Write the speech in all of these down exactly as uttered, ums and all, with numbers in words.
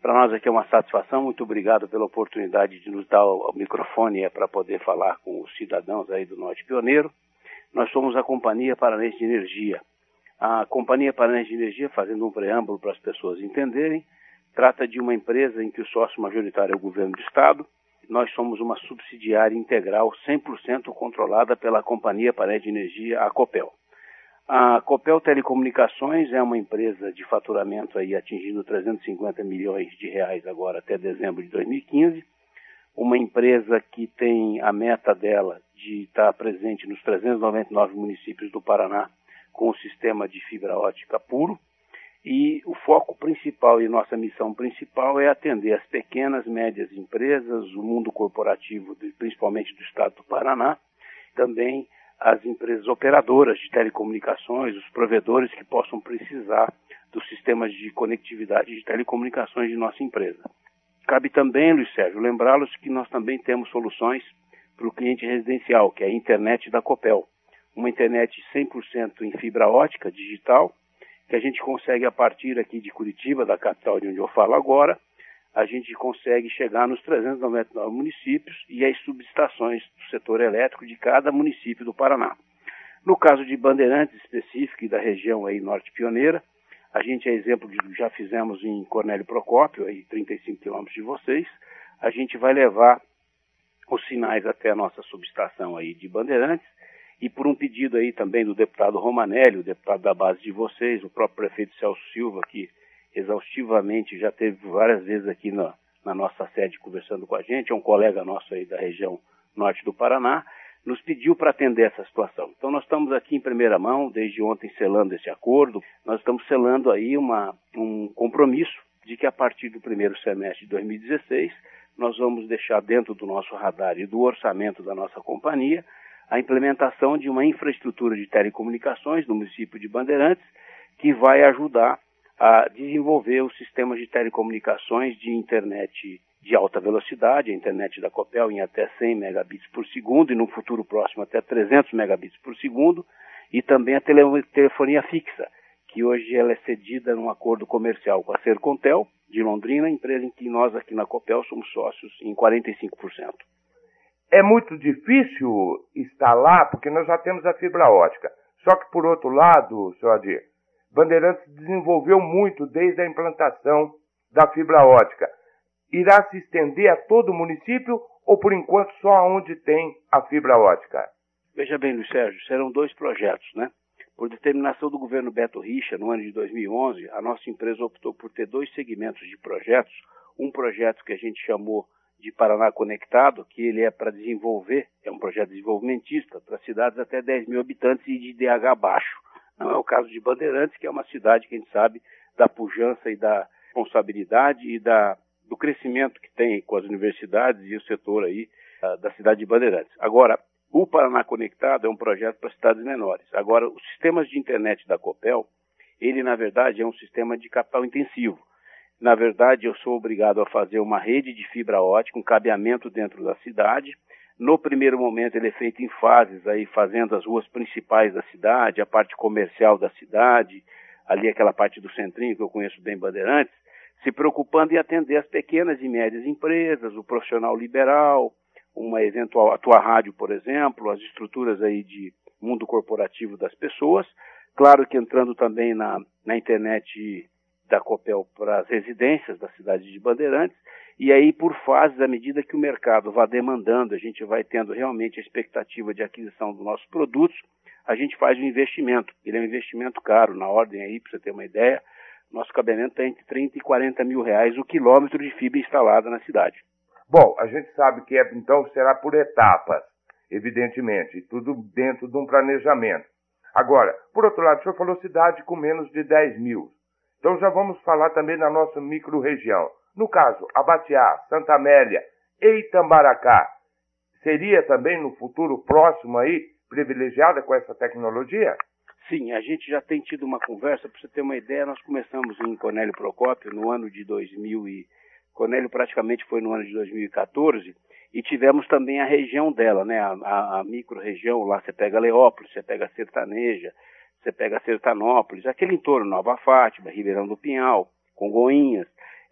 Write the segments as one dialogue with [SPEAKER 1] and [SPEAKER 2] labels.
[SPEAKER 1] Para nós aqui é uma satisfação, muito obrigado pela oportunidade de nos dar o microfone para poder falar com os cidadãos aí do Norte Pioneiro. Nós somos a Companhia Paranense de Energia. A Companhia Paranense de Energia, fazendo um preâmbulo para as pessoas entenderem, trata de uma empresa em que o sócio majoritário é o governo do Estado. Nós somos uma subsidiária integral cem por cento controlada pela Companhia Paranense de Energia, a Copel. A Copel Telecomunicações é uma empresa de faturamento aí atingindo trezentos e cinquenta milhões de reais agora até dezembro de dois mil e quinze. Uma empresa que tem a meta dela de estar presente nos trezentos e noventa e nove municípios do Paraná com o sistema de fibra ótica puro. E o foco principal e nossa missão principal é atender as pequenas, médias empresas, o mundo corporativo, principalmente do estado do Paraná, também as empresas operadoras de telecomunicações, os provedores que possam precisar dos sistemas de conectividade de telecomunicações de nossa empresa. Cabe também, Luiz Sérgio, lembrá-los que nós também temos soluções para o cliente residencial, que é a internet da Copel. Uma internet cem por cento em fibra ótica digital, que a gente consegue a partir aqui de Curitiba, da capital de onde eu falo agora, a gente consegue chegar nos trezentos e noventa e nove municípios e as subestações do setor elétrico de cada município do Paraná. No caso de Bandeirantes específico e da região aí Norte Pioneira, a gente é exemplo de já fizemos em Cornélio Procópio, aí trinta e cinco quilômetros de vocês, a gente vai levar os sinais até a nossa subestação aí de Bandeirantes e por um pedido aí também do deputado Romanelli, o deputado da base de vocês, o próprio prefeito Celso Silva, que exaustivamente já teve várias vezes aqui na, na nossa sede conversando com a gente, é um colega nosso aí da região norte do Paraná, nos pediu para atender essa situação. Então nós estamos aqui em primeira mão, desde ontem selando esse acordo, nós estamos selando aí uma, um compromisso de que a partir do primeiro semestre de dois mil e dezesseis, nós vamos deixar dentro do nosso radar e do orçamento da nossa companhia a implementação de uma infraestrutura de telecomunicações no município de Bandeirantes, que vai ajudar a desenvolver os sistemas de telecomunicações de internet de alta velocidade, a internet da Copel em até cem megabits por segundo e no futuro próximo até trezentos megabits por segundo, e também a tele- telefonia fixa, que hoje ela é cedida num acordo comercial com a Sercontel de Londrina, empresa em que nós aqui na Copel somos sócios em quarenta e cinco por cento.
[SPEAKER 2] É muito difícil instalar, porque nós já temos a fibra ótica. Só que, por outro lado, senhor Adir, Bandeirantes desenvolveu muito desde a implantação da fibra ótica. Irá se estender a todo o município ou, por enquanto, só onde tem a fibra ótica?
[SPEAKER 1] Veja bem, Luiz Sérgio, serão dois projetos, né? Por determinação do governo Beto Richa, no ano de dois mil e onze, a nossa empresa optou por ter dois segmentos de projetos. Um projeto que a gente chamou de Paraná Conectado, que ele é para desenvolver, é um projeto desenvolvimentista, para cidades até dez mil habitantes e de D H baixo. Não é o caso de Bandeirantes, que é uma cidade que a gente sabe da pujança e da responsabilidade e da, do crescimento que tem com as universidades e o setor aí uh, da cidade de Bandeirantes. Agora, o Paraná Conectado é um projeto para cidades menores. Agora, os sistemas de internet da Copel, ele na verdade é um sistema de capital intensivo. Na verdade, eu sou obrigado a fazer uma rede de fibra ótica, um cabeamento dentro da cidade. No primeiro momento ele é feito em fases, aí fazendo as ruas principais da cidade, a parte comercial da cidade, ali aquela parte do centrinho que eu conheço bem, Bandeirantes, se preocupando em atender as pequenas e médias empresas, o profissional liberal, uma eventual, a tua rádio, por exemplo, as estruturas aí de mundo corporativo das pessoas. Claro que entrando também na, na internet da Copel para as residências da cidade de Bandeirantes, e aí por fases, à medida que o mercado vai demandando, a gente vai tendo realmente a expectativa de aquisição dos nossos produtos, a gente faz um investimento. Ele é um investimento caro, na ordem aí, para você ter uma ideia, nosso cabeamento está entre trinta e quarenta mil reais o quilômetro de fibra instalada na cidade.
[SPEAKER 2] Bom, a gente sabe que é, então será por etapas, evidentemente, tudo dentro de um planejamento. Agora, por outro lado, o senhor falou cidade com menos de dez mil. Então já vamos falar também da nossa micro-região. No caso, Abatiá, Santa Amélia e Itambaracá, seria também no futuro próximo aí privilegiada com essa tecnologia?
[SPEAKER 1] Sim, a gente já tem tido uma conversa, para você ter uma ideia, nós começamos em Cornélio Procópio no ano de dois mil e... Cornélio praticamente foi no ano de dois mil e quatorze, e tivemos também a região dela, né, a, a, a micro-região, lá você pega Leópolis, você pega Sertaneja, você pega Sertanópolis, aquele entorno, Nova Fátima, Ribeirão do Pinhal, Congonhas,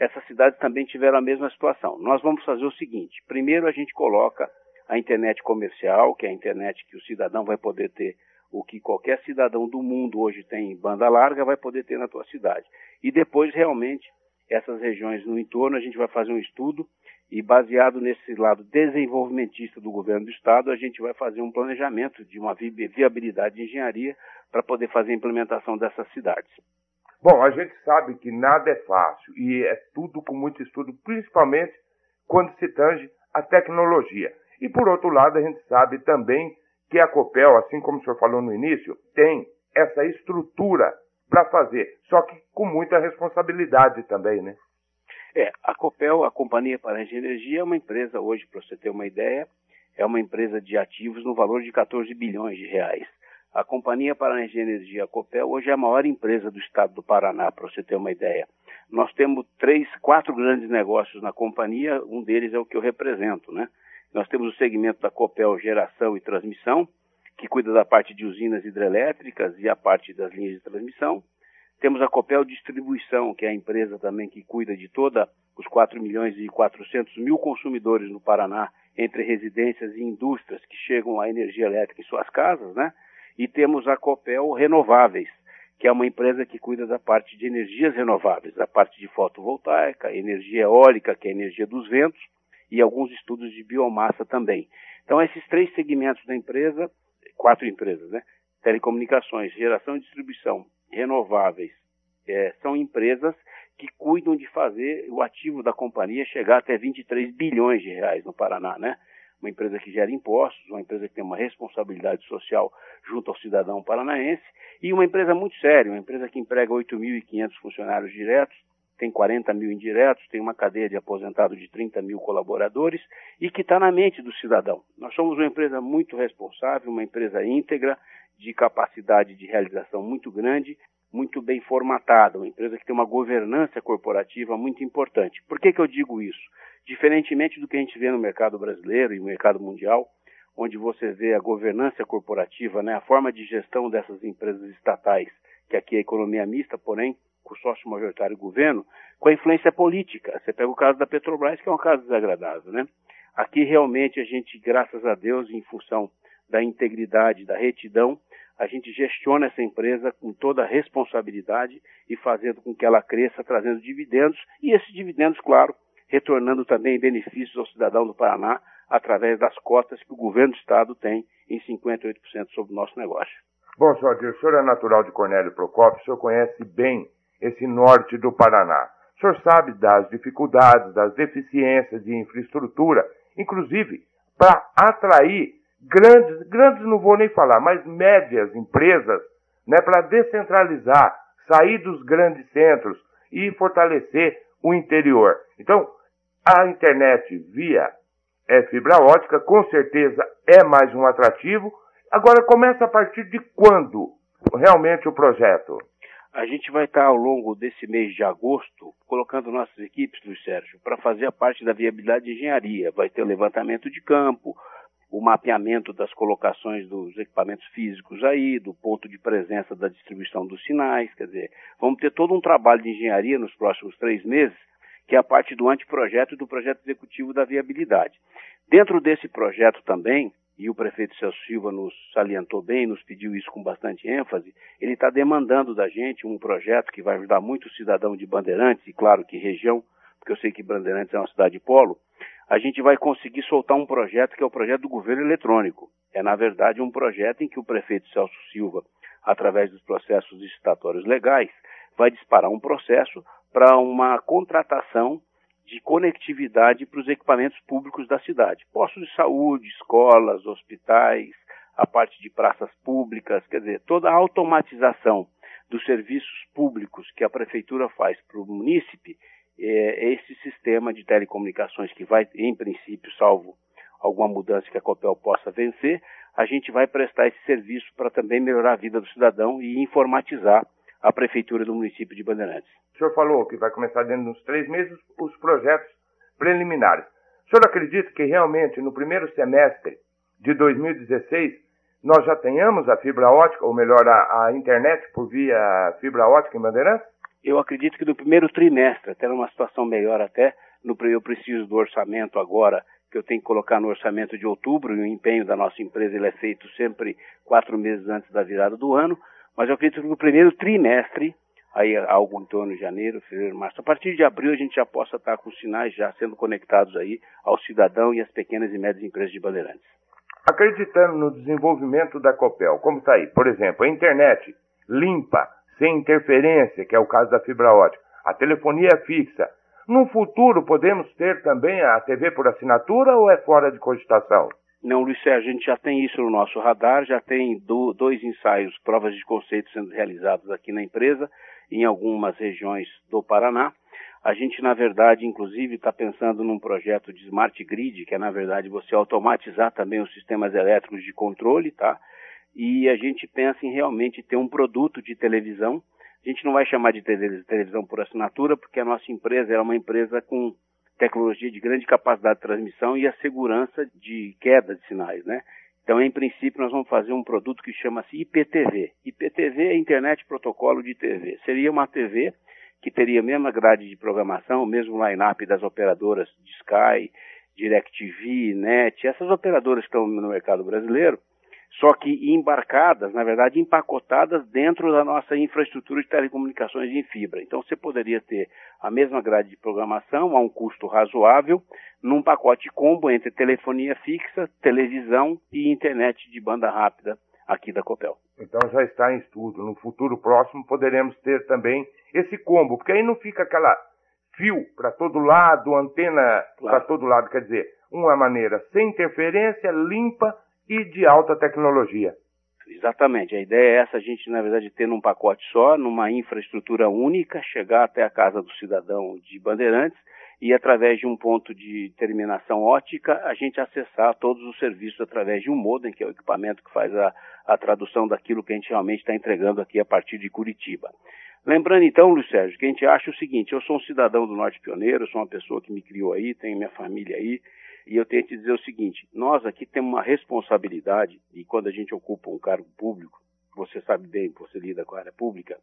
[SPEAKER 1] essas cidades também tiveram a mesma situação. Nós vamos fazer o seguinte, primeiro a gente coloca a internet comercial, que é a internet que o cidadão vai poder ter, o que qualquer cidadão do mundo hoje tem em banda larga, vai poder ter na tua cidade. E depois, realmente, essas regiões no entorno, a gente vai fazer um estudo e, baseado nesse lado desenvolvimentista do governo do estado, a gente vai fazer um planejamento de uma viabilidade de engenharia para poder fazer a implementação dessas cidades.
[SPEAKER 2] Bom, a gente sabe que nada é fácil e é tudo com muito estudo, principalmente quando se tange a tecnologia. E, por outro lado, a gente sabe também que a Copel, assim como o senhor falou no início, tem essa estrutura para fazer, só que com muita responsabilidade também, né?
[SPEAKER 1] É, a Copel, a Companhia Paraense de Energia, é uma empresa hoje, para você ter uma ideia, é uma empresa de ativos no valor de quatorze bilhões de reais. A Companhia Paraense de Energia, a Copel, hoje é a maior empresa do estado do Paraná, para você ter uma ideia. Nós temos três, quatro grandes negócios na companhia, um deles é o que eu represento, né? Nós temos o segmento da Copel Geração e Transmissão, que cuida da parte de usinas hidrelétricas e a parte das linhas de transmissão. Temos a Copel Distribuição, que é a empresa também que cuida de toda os quatro milhões e quatrocentos mil consumidores no Paraná, entre residências e indústrias que chegam à energia elétrica em suas casas, né? E temos a Copel Renováveis, que é uma empresa que cuida da parte de energias renováveis, a parte de fotovoltaica, energia eólica, que é a energia dos ventos, e alguns estudos de biomassa também. Então, esses três segmentos da empresa, quatro empresas, né? Telecomunicações, geração e distribuição, renováveis, é, são empresas que cuidam de fazer o ativo da companhia chegar até vinte e três bilhões de reais no Paraná, né? Uma empresa que gera impostos, uma empresa que tem uma responsabilidade social junto ao cidadão paranaense e uma empresa muito séria, uma empresa que emprega oito mil e quinhentos funcionários diretos, tem quarenta mil indiretos, tem uma cadeia de aposentados de trinta mil colaboradores e que está na mente do cidadão. Nós somos uma empresa muito responsável, uma empresa íntegra, de capacidade de realização muito grande, muito bem formatada, uma empresa que tem uma governança corporativa muito importante. Por que que eu digo isso? Diferentemente do que a gente vê no mercado brasileiro e no mercado mundial, onde você vê a governança corporativa, né, a forma de gestão dessas empresas estatais, que aqui é economia mista, porém, com sócio majoritário governo, com a influência política. Você pega o caso da Petrobras, que é um caso desagradável, né? Aqui realmente a gente, graças a Deus, em função da integridade, da retidão, a gente gestiona essa empresa com toda a responsabilidade e fazendo com que ela cresça, trazendo dividendos, e esses dividendos, claro, retornando também benefícios ao cidadão do Paraná através das cotas que o governo do estado tem em cinquenta e oito por cento sobre o nosso negócio.
[SPEAKER 2] Bom, senhor Adir, o senhor é natural de Cornélio Procópio, o senhor conhece bem esse norte do Paraná. O senhor sabe das dificuldades, das deficiências de infraestrutura, inclusive para atrair grandes, grandes não vou nem falar, mas médias empresas, né, para descentralizar, sair dos grandes centros e fortalecer o interior. Então, a internet via é, fibra ótica, com certeza é mais um atrativo. Agora, começa a partir de quando realmente o projeto?
[SPEAKER 1] A gente vai estar ao longo desse mês de agosto colocando nossas equipes, Luiz Sérgio, para fazer a parte da viabilidade de engenharia. Vai ter o levantamento de campo, o mapeamento das colocações dos equipamentos físicos aí, do ponto de presença da distribuição dos sinais, quer dizer, vamos ter todo um trabalho de engenharia nos próximos três meses, que é a parte do anteprojeto e do projeto executivo da viabilidade. Dentro desse projeto também, e o prefeito Celso Silva nos salientou bem, nos pediu isso com bastante ênfase, ele está demandando da gente um projeto que vai ajudar muito o cidadão de Bandeirantes, e claro que região, porque eu sei que Bandeirantes é uma cidade polo, a gente vai conseguir soltar um projeto que é o projeto do governo eletrônico. É, na verdade, um projeto em que o prefeito Celso Silva, através dos processos licitatórios legais, vai disparar um processo para uma contratação de conectividade para os equipamentos públicos da cidade. Postos de saúde, escolas, hospitais, a parte de praças públicas, quer dizer, toda a automatização dos serviços públicos que a prefeitura faz para o munícipe, é esse sistema de telecomunicações que vai, em princípio, salvo alguma mudança que a Copel possa vencer, a gente vai prestar esse serviço para também melhorar a vida do cidadão e informatizar a prefeitura do município de Bandeirantes.
[SPEAKER 2] O senhor falou que vai começar dentro dos três meses os projetos preliminares. O senhor acredita que realmente no primeiro semestre de dois mil e dezesseis nós já tenhamos a fibra ótica, ou melhor, a, a internet por via fibra ótica em Bandeirantes?
[SPEAKER 1] Eu acredito que no primeiro trimestre, até numa situação melhor até, no, eu preciso do orçamento agora, que eu tenho que colocar no orçamento de outubro, e o empenho da nossa empresa ele é feito sempre quatro meses antes da virada do ano, mas eu acredito que no primeiro trimestre, aí algo em torno de janeiro, fevereiro, março, a partir de abril a gente já possa estar com sinais já sendo conectados aí ao cidadão e às pequenas e médias empresas de Bandeirantes.
[SPEAKER 2] Acreditando no desenvolvimento da Copel, como está aí? Por exemplo, a internet limpa, sem interferência, que é o caso da fibra ótica, a telefonia fixa. No futuro, podemos ter também a T V por assinatura ou é fora de cogitação?
[SPEAKER 1] Não, Luiz Sérgio, a gente já tem isso no nosso radar, já tem do, dois ensaios, provas de conceito sendo realizados aqui na empresa, em algumas regiões do Paraná. A gente, na verdade, inclusive, está pensando num projeto de Smart Grid, que é, na verdade, você automatizar também os sistemas elétricos de controle, tá? E a gente pensa em realmente ter um produto de televisão. A gente não vai chamar de televisão por assinatura, porque a nossa empresa é uma empresa com tecnologia de grande capacidade de transmissão e a segurança de queda de sinais, né? Então, em princípio, nós vamos fazer um produto que chama-se I P T V. I P T V é Internet Protocolo de T V. Seria uma T V que teria a mesma grade de programação, o mesmo line-up das operadoras de Sky, DirecTV, Net, essas operadoras que estão no mercado brasileiro, só que embarcadas, na verdade, empacotadas dentro da nossa infraestrutura de telecomunicações em fibra. Então, você poderia ter a mesma grade de programação a um custo razoável, num pacote combo entre telefonia fixa, televisão e internet de banda rápida aqui da Copel.
[SPEAKER 2] Então, já está em estudo. No futuro próximo, poderemos ter também esse combo, porque aí não fica aquela fio para todo lado, antena
[SPEAKER 1] Claro.
[SPEAKER 2] para todo lado, quer dizer, uma maneira sem interferência, limpa e de alta tecnologia.
[SPEAKER 1] Exatamente, a ideia é essa, a gente na verdade ter num pacote só, numa infraestrutura única, chegar até a casa do cidadão de Bandeirantes e através de um ponto de terminação ótica, a gente acessar todos os serviços através de um modem, que é o equipamento que faz a, a tradução daquilo que a gente realmente está entregando aqui a partir de Curitiba. Lembrando então, Luiz Sérgio, que a gente acha o seguinte, eu sou um cidadão do Norte Pioneiro, eu sou uma pessoa que me criou aí, tenho minha família aí, e eu tenho que dizer o seguinte, nós aqui temos uma responsabilidade, e quando a gente ocupa um cargo público, você sabe bem, você lida com a área pública,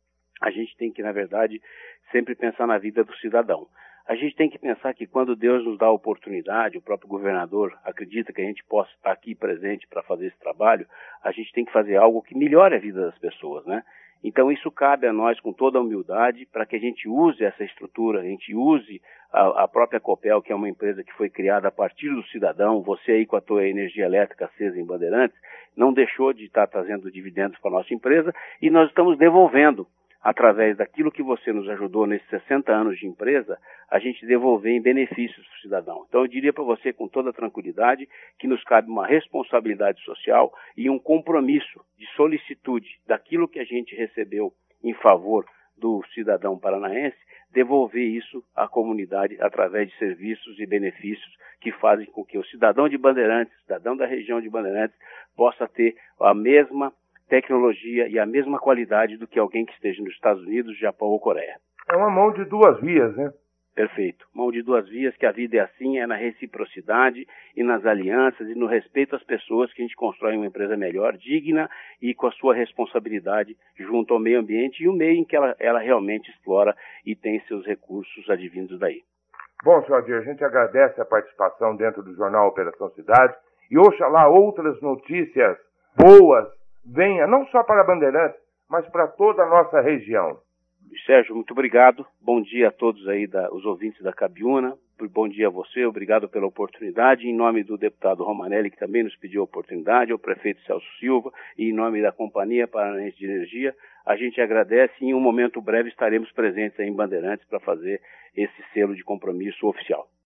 [SPEAKER 1] a gente tem que, na verdade, sempre pensar na vida do cidadão. A gente tem que pensar que quando Deus nos dá a oportunidade, o próprio governador acredita que a gente possa estar aqui presente para fazer esse trabalho, a gente tem que fazer algo que melhore a vida das pessoas, né? Então isso cabe a nós com toda a humildade para que a gente use essa estrutura, a gente use a, a própria Copel, que é uma empresa que foi criada a partir do cidadão, você aí com a tua energia elétrica acesa em Bandeirantes, não deixou de estar trazendo dividendos para a nossa empresa e nós estamos devolvendo, através daquilo que você nos ajudou nesses sessenta anos de empresa, a gente devolver em benefícios para o cidadão. Então eu diria para você com toda tranquilidade que nos cabe uma responsabilidade social e um compromisso de solicitude daquilo que a gente recebeu em favor do cidadão paranaense, devolver isso à comunidade através de serviços e benefícios que fazem com que o cidadão de Bandeirantes, cidadão da região de Bandeirantes, possa ter a mesma tecnologia e a mesma qualidade do que alguém que esteja nos Estados Unidos, Japão ou Coreia.
[SPEAKER 2] É uma mão de duas vias, né?
[SPEAKER 1] Perfeito. Mão de duas vias, que a vida é assim, é na reciprocidade e nas alianças e no respeito às pessoas que a gente constrói uma empresa melhor, digna e com a sua responsabilidade junto ao meio ambiente e o meio em que ela, ela realmente explora e tem seus recursos advindos daí.
[SPEAKER 2] Bom, senhor Adir, a gente agradece a participação dentro do Jornal Operação Cidade e oxalá outras notícias boas venha não só para Bandeirantes, mas para toda a nossa região.
[SPEAKER 1] Sérgio, muito obrigado. Bom dia a todos aí, da, os ouvintes da Cabiúna. Bom dia a você, obrigado pela oportunidade. Em nome do deputado Romanelli, que também nos pediu a oportunidade, ao prefeito Celso Silva, e em nome da Companhia Paranaense de Energia, a gente agradece e em um momento breve estaremos presentes aí em Bandeirantes para fazer esse selo de compromisso oficial.